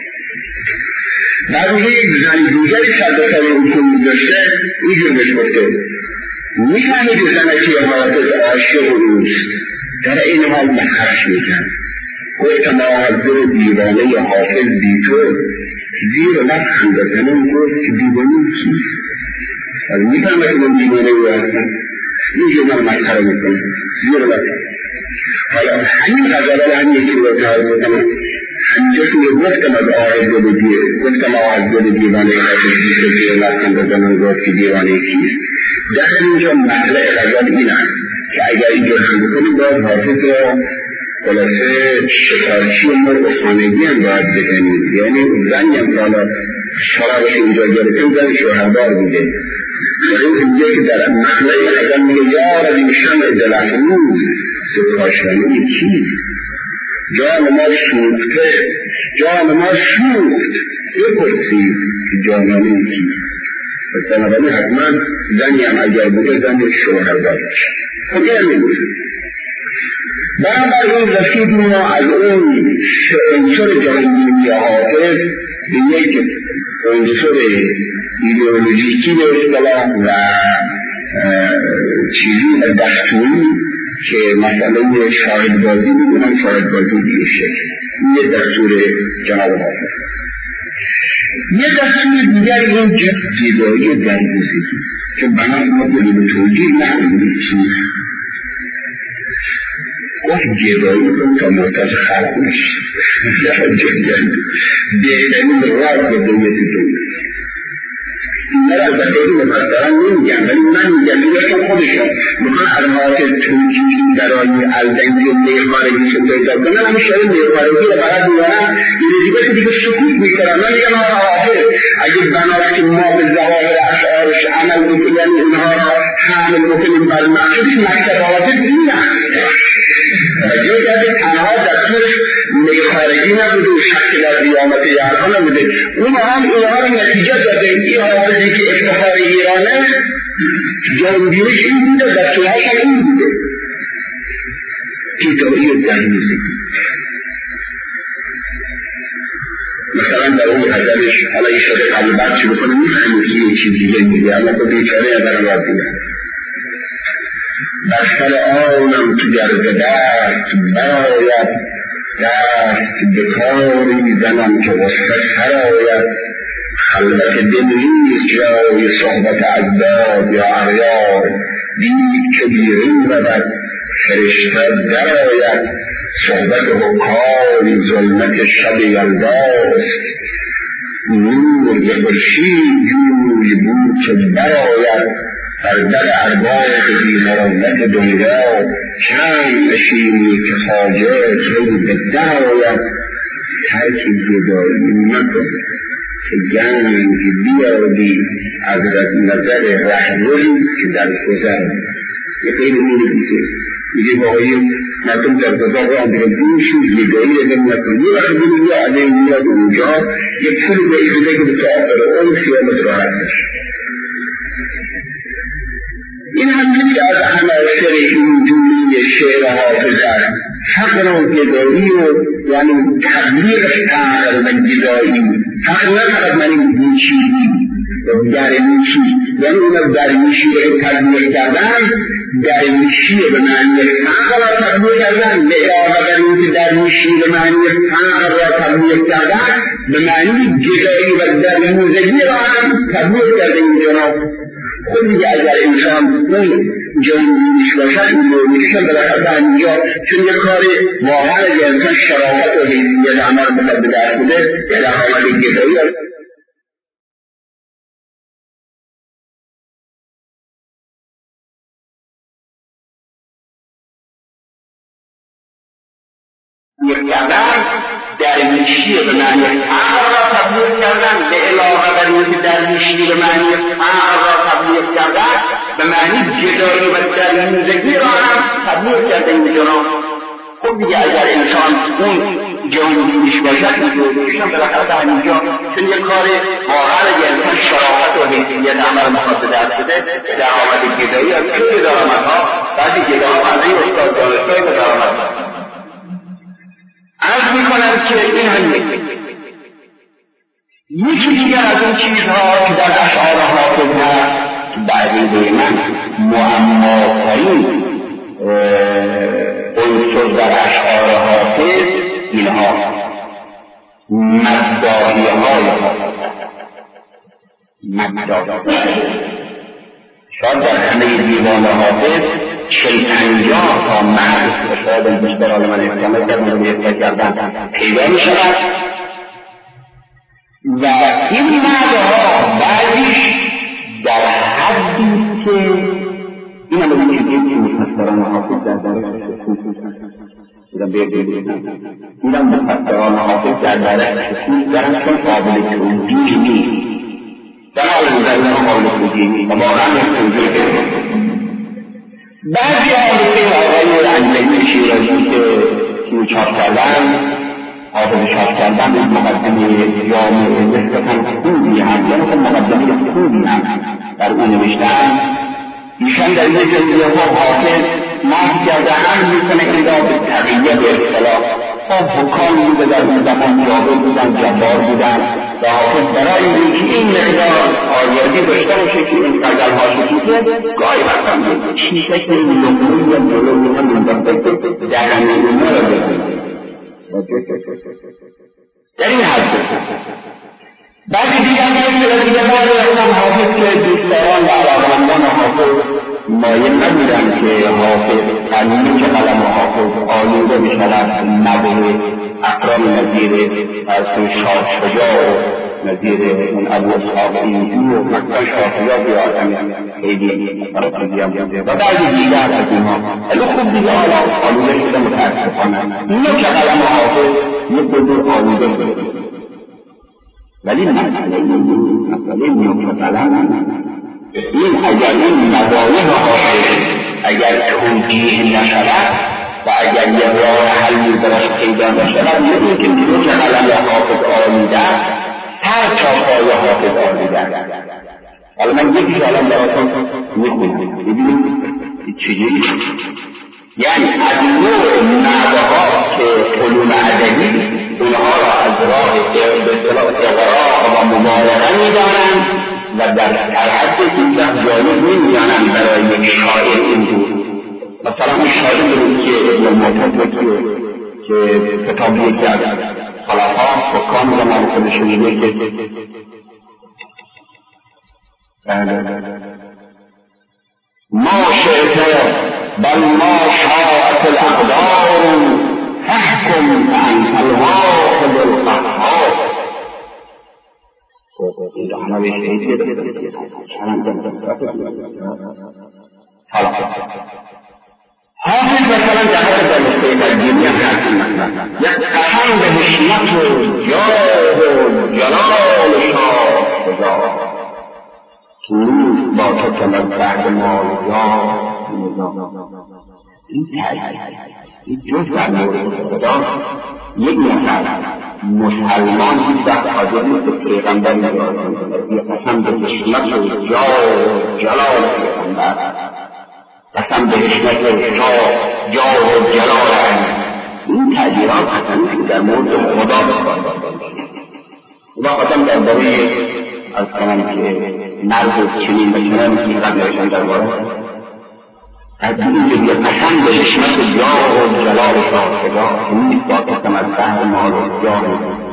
بعد میگه یک زن دیگری سردسر اون میذاشته اینجور بهش گفته میفهمی که زنکی حافظ عاشق اوست، در این حال مسخرش میکرد. گفتم آهدر دیوانه حافظ بی تو، زیر لبخند زنم گفت که دیوانه کیست؟ از میفهمه که من دیوانه او هستم، میگه من مسخره میکنم زیر لبخند. حالا همین غزاله هم یکی رو تعریف میکنم. همینجا که گفتم از آهدر دیوانه حافظ بی تو، زیر لبخند زنم گفت که دیوانه کیست. در اینجا مطلع غزال این است که اگر اینجا هم بکنیم باید حافظ را خلاصه شکارچی و خانگی هم باید بکنیم. یعنی زنی هم حالا شرابش اینجا گرفتیم زن شوهردار بوده. برای اینجا که در مطلع غزال میگه یا ربی شمع دلفروز کاشانی چیست؟ جان ما شوخت بپرسید که جانانه چیست؟ پس بنابراین حتما زنی هم اگر بوده زن شوهردار باشه. خب این نمیشه. بنابراین رسید ما از اون عنصر جهانی حافظ به یک عنصر ایدئولوژیکی به اصطلاح و چیزی و دستوری که مثلا شاهدبازی میدونم، شاهدبازی دیگه شکل یه دستور جناب حافظ. یه دستور دیگری این زیبایی در موسیقی که بنابراین ما داریم توجیه نکنیم چیز گفت جیبایی کن تا مرتاز خلق نشد بهترین راز به دنیتی دنیا. این را از بخیری مفسران نمیگم، ولی من میگم دیگرشون خودشون میخوان علمات توجیه درایی الدنگی و میخارگیش پیدا کنن. همین شاید میخارگی رو برد میارن یه دیگه سکوت میکنن. من میگم حافظ اگه بناست که ما به ظواهر اشعارش عمل بکنیم، یعنی اونها را حمل بکنیم بر مقصودش مکتب حافظ اینه توجه کرده. تنها دستورش میخارگی نبوده و شکل در قیامت یارها نبوده. اونها رو نتیجه داده. این حافظی که افتخار ایرانه جانبیرش این بوده، دستورهاش هم این بوده. پیتایی در موسیقی مثلا در اون غزلش حالا این شده قبل بعد چی بکنه میفهمید که یه چیز دیگه میگه، اما خود بیچاره در باید دیدن. بر سر آنم که گرد دست باید دست به کاری زنم که غصه سر آید. خلوت دل نیست جای صحبت اجداد یا اغیار، دید که بیرون رود فرشته در آید. صحبت حکاری ظلمت شب یلداست، نور ز خورشید جوی بود که برآید بر در ارباب بی مروت دنیا. چند نشینی که خواجه تو به در آید، ترک جدایی مکن که گنج بیابی از نظر رهروی که در گذر. یه خیلی میگه باقایی مردم در گذر را اندرگوشی زیگایی ازم نکنی و خیلی یا علیه میاد اونجا یک پول به ایده که به تعاقل اون خیالت راحت بشه. این هم نمی از عناصر این جمعی شعر حافظه حق را گدایی و یعنی تبلیغ فقر و گدایی. حق نفرد من این بیچیدی و درمیشی، یعنی اون درمیشی رو تبلیغ کردن، درمیشی به معنی فقر را تبلیغ کردن، به علاوه بر اینکه درمیشی به معنی فقر را تبلیغ کردن، به معنی گدایی و درموزگی را هم تبلیغ کرده این جناب. خود دیگه اگر انسان اون جنبیش باشد این جنبیشن بالاخره همینجا، چون یک کاری واقعا اگر انسان شرافت و حیثیت عمل بخواد به دست بده در حالت گدایی کردن، درویشی به معنی فقر را تبلیغ کردن، به علاوه بر اینکه درویشی به معنی فقر را تبلیغ کردن، به معنی جدایی و درموزگی را هم تبلیغ کرده این جناب. خب دیگه اگر انسان اون جنبیش باشد این جنبیشن بالاخره به همینجا، چون یک کار واقعا اگر انسان شرافت و حیثیت عمل بخواد به دست بده در حالت گدایی از خیلی درآمدها بعضی گداها برای استاد دانشگاه به درآمد عرض میکنم که این هم یکی دیگر از این چیزها که در اشعار حافظ هست بعدی من معماترین عنصر در اشعار حافظ اینها مداحی های شاید در همه دیوان حافظ 40-50 تا مرد و شاید بیشتر حال من احتمال کردن پیدا می شود و این مردها بعدیش در حدی که این هم بودی که مفسران حافظ در درش این هم مفسران حافظ در درش خصوص دارن چون قابل توجیه نیست در حال مدرمه قابل توجیه نیست و واقعا توجیه کنید. بعضی آقای آقای انجلی شیرازی که چاپ کردن حافظ چاپ کردن از مقدمه جامعه نسبتاً خوبی هم یا مثل مقدمه خوبی هم در اون نوشتن ایشان در یک جزیات حافظ نفت کرده هم میکنه این را به تقییه به اصطلاح حکام بوده در اون زمان جابر بودن جبار بودن و حافظ برای اینکه این مقدار آزادی داشته باشه که این قدرها شکیده گاهی وقتا چیزه که این لقمه یا جلوی هم منتظر در همین را بکنه در این حد بعضی دیگر میگن حافظ که دوستداران و علاقمندان حافظ مایل نبودن که حافظ قانونی که قلم حافظ آلوده میشود نبوه اقرام نظیر از شاه شجاع و نظیر اون ابو اصحاب اینجور و مکتن شاه شجاع بیارتن خیلی براتیدی هم بوده و بعضی دیگر از اینها ولی خوب دیگه حالا آلوده شده متاسفانه اینو که قلم حافظ یک دور آلوده بوده ولی مسئله نکته‌طلب این اگر این مبانی حافظ اگر توجیه نشود و اگر یه راه حلی براش پیدا نشود یکی که دیگه که قلم حافظ آلیده هر چاپای حافظ آلیده. حالا من یکی الان براتون میخونم ببینید چجوری یعنی از نوع نحوها که علوم ادبی اونها را از راه به اصطلاح اغراق و مبالغه میدانند و در حد هیچ جالب نمیدانند برای یک شاعر اینجور. مثلا اون شاعر که ابن المعتز که کتابی یکی از خلفا حکام زمان خودشون میگه که ما شئت بل ما شاءت الاقدار فاحكم انت الواحد القهار. این همه به شهید گرفته حالا حافظ مثلا در حد در نقطه ترجیمی هم حرفی مثلا یک قسم به حشمت و جاه و جلال شاه خدا توش با تو کمد بعد مالیا این جز در مورد خدا یک مسلمان هیچ وقت حاضر نیست به پیغمبر نگاه کنه یک قسم به حشمت و جاه و جلال پیغمبر قسم به حشمت و جاه و جلال این تعبیرات قسمی در مورد خدا بخواد و قسم در باره از کنم که مرد چنین و چنان که قد نوشتن در باره از این که قسم به حشمت و جاه و جلال خدا نیست با قسم از بحر مال و جاه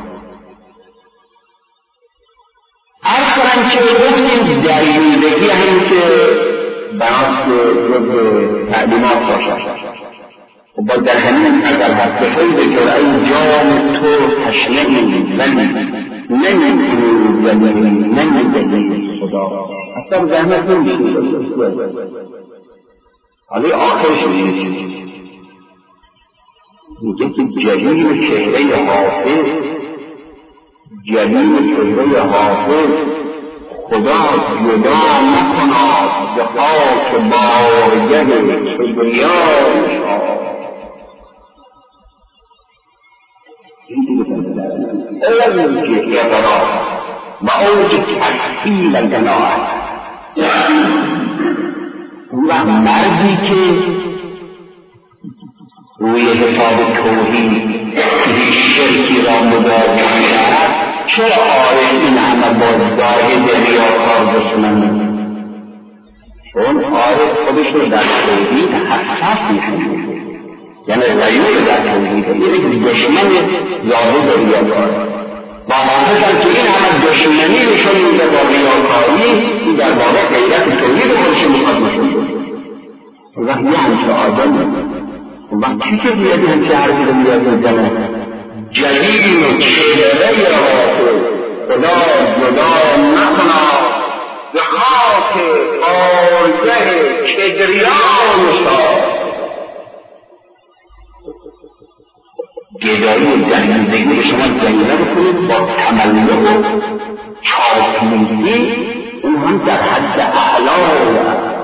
عرض کنم که گفتیم دریوزگی هم که بناس جز تعلیمات باشد و با در همین نظر هست به خیلی جرعی جام تو تشنهی نمیدهی خدا اصلا زحمت نمیشه حالی آخرش میگه که جلیل چهره حافظ خدا جدا نکند ز خاک بارگه کبریای اوج اقرار و اوج تحصیل جناح و مردی که روی حساب توحید هیچ شرکی را مدارک می‌کند چرا عارف این همه با زاهد ریاکار دشمن چون عارف خودش رو در توحید حساس می‌کنه یعنی غیور در توحید یک دشمن زاهد ریاکار با حافظ که این همه دشمنی نشون میده با ریاکاری این در واقع غیرت توحید خودش میخواد نشون بده وقتی همچه آدم وقتی که بیادی همچه حرفی رو میاد میزنه جلیل و چهره حافظ خدا جدا نکند ز خاک بارگه کدریان شاه گدایی و دریوزگی به شما جلیله بکنید با تملق و چاپلوسی اون هم در حد اعلا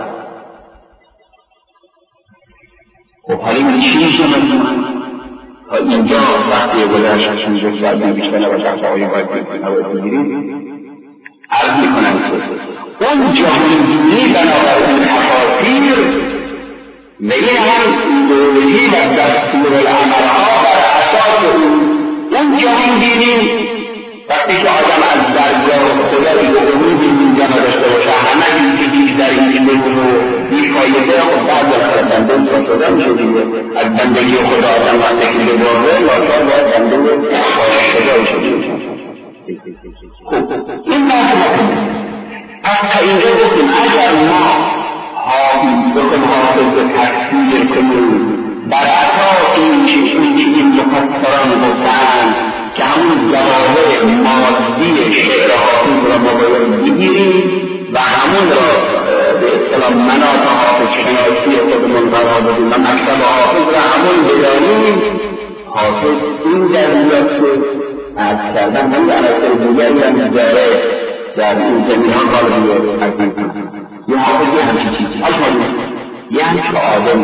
خب حالی من چی میشه من تا اینجا وقتی گذشت چیزی ساعتی بیشتر نباشد تا آقای باید بگیریم عرض میکنم که اون جهانجویی بنابراین تفاصیل و این هم ایدئولوژی و دستور العملها بر اساس اون جهانجویی وقتی که آدم از درگاه خدایی و امیدی میزنه داشته باشه همه چیزی در این زندگی بیفایده خود بعد از بنده شده میشه دیگه از بندگی خدا آدم وقتی که بباره لازم باید بنده خدا شده خب این بحث از تا اینجا گفتیم اگر ما بکن حافظ و تفسیر کنیم بر اساس این مفسران گفتن که همون ظواهر مادی شعر حافظ را ما باید بگیریم و همون را به اصطلاح مناط حافظ شناسی خودمون قرار بدیم و مکتب حافظ را همون بدانیم حافظ این جزئیات رو عرض کردن همین عناصر دیگری هم داره در این زمینه‌ها قابلیت تقدیم کنند یه حافظ یه همچین چیزی یه همچین آدم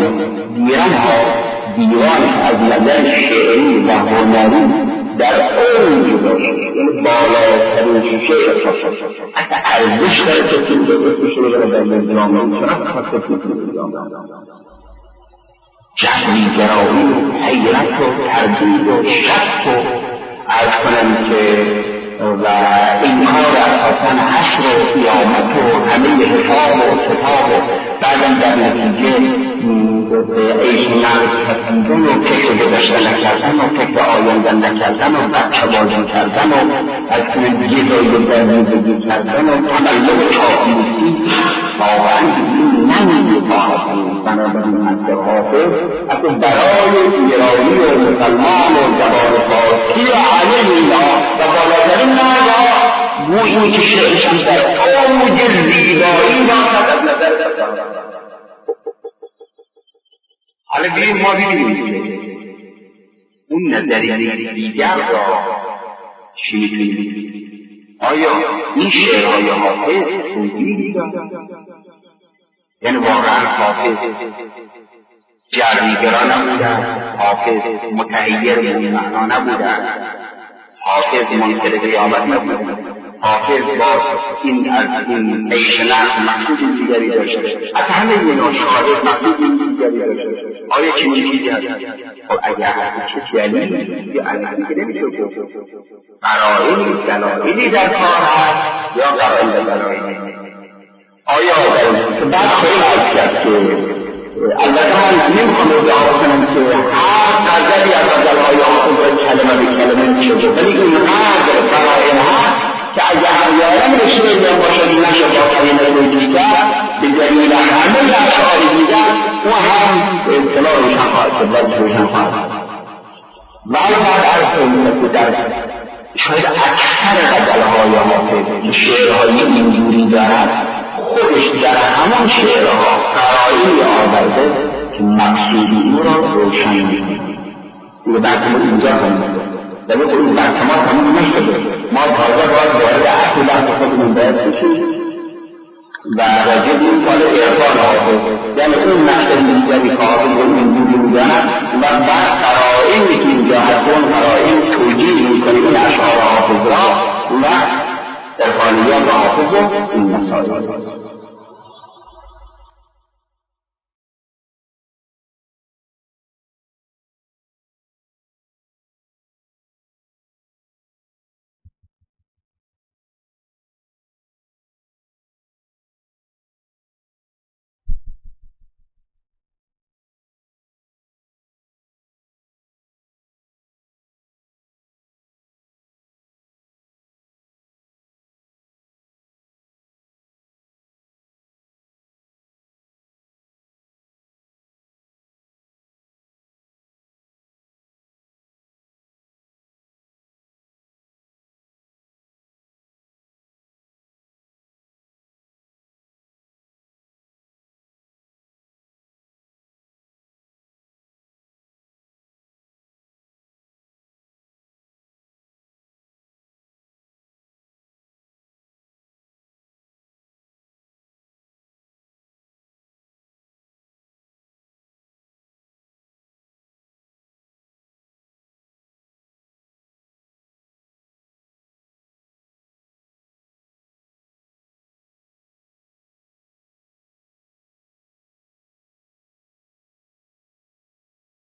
دیوان از نظر شعری و هنری در اوج باشه یعنی بالاترین شعر حتی ارزش داره که این درست شده در نظام جهلی گرایی و حیرت و تردید و شک و عرض کنم که و این کار اساساً حشر و قیامت و همه حساب و کتاب و بعدم در نتیجه عیش نقص کردن و فکر گذشته نکردن و فکر آینده نکردن و بچه بازی کردن و از دیگه زایی در زندگی کردن و تملق چاپلوسی واقعا این نمی‌خواهد بنابراین حد حافظ حتی برای ایرانی و مسلمان و زبان فارسی و علیه اینا و بالاترین نهادها گویی که شعرشان در اوج زیبایی باشد از نظر تصور. حالا بیاییم ما ببینیم اون نظریه دیگر را چی می‌بینیم؟ آیا این شعرهای حافظ توجیهی دارد؟ یعنی واقعا حافظ جریگرا نبودند، حافظ متحیر به این معنا نبودند، حافظ منکر قیامت نبودند، حافظ با این از این عیش نفس مقصود دیگری داشته، از همه این شاهد مقصود دیگری داشته. آیا چه چیزی هست؟ خب اگر چه دلیلی یا علیه نمیشه قرائنی دلایلی در کار هست یا قرائن دلایلی. آیا که بعد خیلی هست که البته من نمیخوام ادعا کنم که هر غزلی از غزلهای حافظ کلمه به کلمه میشه، ولی اینقدر قرائن هست که اگر همیارم شعر باشد نشه با کلمه دیگر به دلیل همه اشعار دیگر اون هم اطلاع روشن خواهد شد و روشن خواهد شد. و البته از کنیم که در شاید اکثر غزلهای حافظ که شعرهای اینجوری دارد خودش در همان شعرها قرائنی آورده که مقصودی او را روشن می‌کند. دیگه برنامه اینجا کنیم در واقع این برنامه تمام نشده، ما تازه باید وارد اصل بحث خودمون باید بشیم و راجع به این کار عرفان حافظ، یعنی اون نقش دیگری که حافظ رو اینجوری می‌داند و بعد قرائنی که اینجا هست اون قرائن توجیه می‌کنه این اشعار حافظ را و عرفانیات حافظ رو این مسائل